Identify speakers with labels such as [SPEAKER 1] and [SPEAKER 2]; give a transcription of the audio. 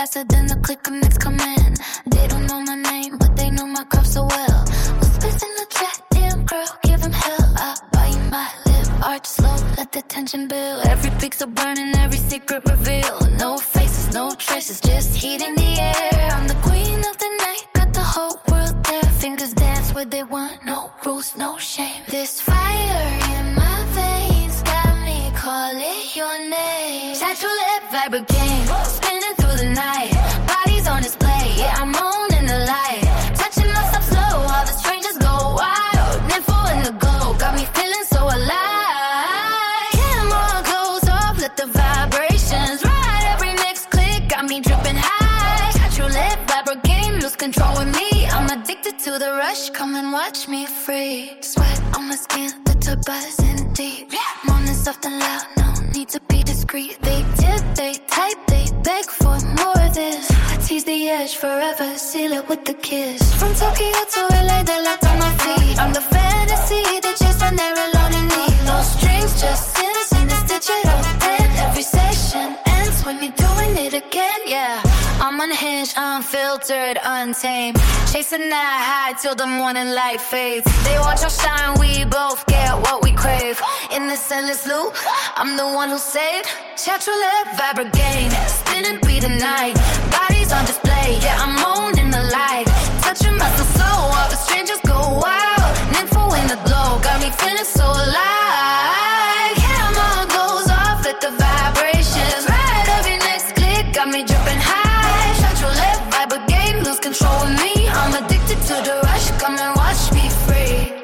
[SPEAKER 1] faster than the click of next command. They don't know my name, but they know my craft so well. Whispers in the chat, damn girl, give him hell. I buy you my lip, arch slow, let the tension build. Every pixel burning, every secret revealed. No faces, no traces, just heat in the air. I'm the queen of the night, got the whole world there. Fingers dance where they want, no rules, no shame. This fire in my veins got me calling your name. Satchel lip vibrant game, spinning through the night. Bodies on display, yeah, I'm on in the light. Touching myself slow, all the strangers go wild. Nympho in the glow, got me feeling so alive. Camera goes off, let the vibrations ride. Every next click got me dripping high. Satchel lip vibrant game, lose control with me. I'm addicted to the rush, come and watch me free. Sweat on my skin, the tip buzzing deep. Morning soft and loud, no need to be discreet. They tip, they type, they beg for more of this. I tease the edge forever, seal it with the kiss. From Tokyo to LA, they locked on my feet. I'm the fantasy, they chase when they're alone in need. No strings, just sins in this digital pen. Every session ends when you're doing it again, yeah. I'm unhinged, unfiltered, untamed. Chasing that high till the morning light fades. They watch us shine, we both get what we crave. In this endless loop, I'm the one who saved. Satchel lip vibrant game, spinning through the night. Bodies on display, yeah, I'm on in the light. Touching myself slow, all the strangers go wild. Nympho in the glow, got me feeling so alive. Camera goes off, let the vibrations ride. Every next click got me dripping high. Satchel lip vibrant game, lose control with me. I'm addicted to the rush, come and watch me free.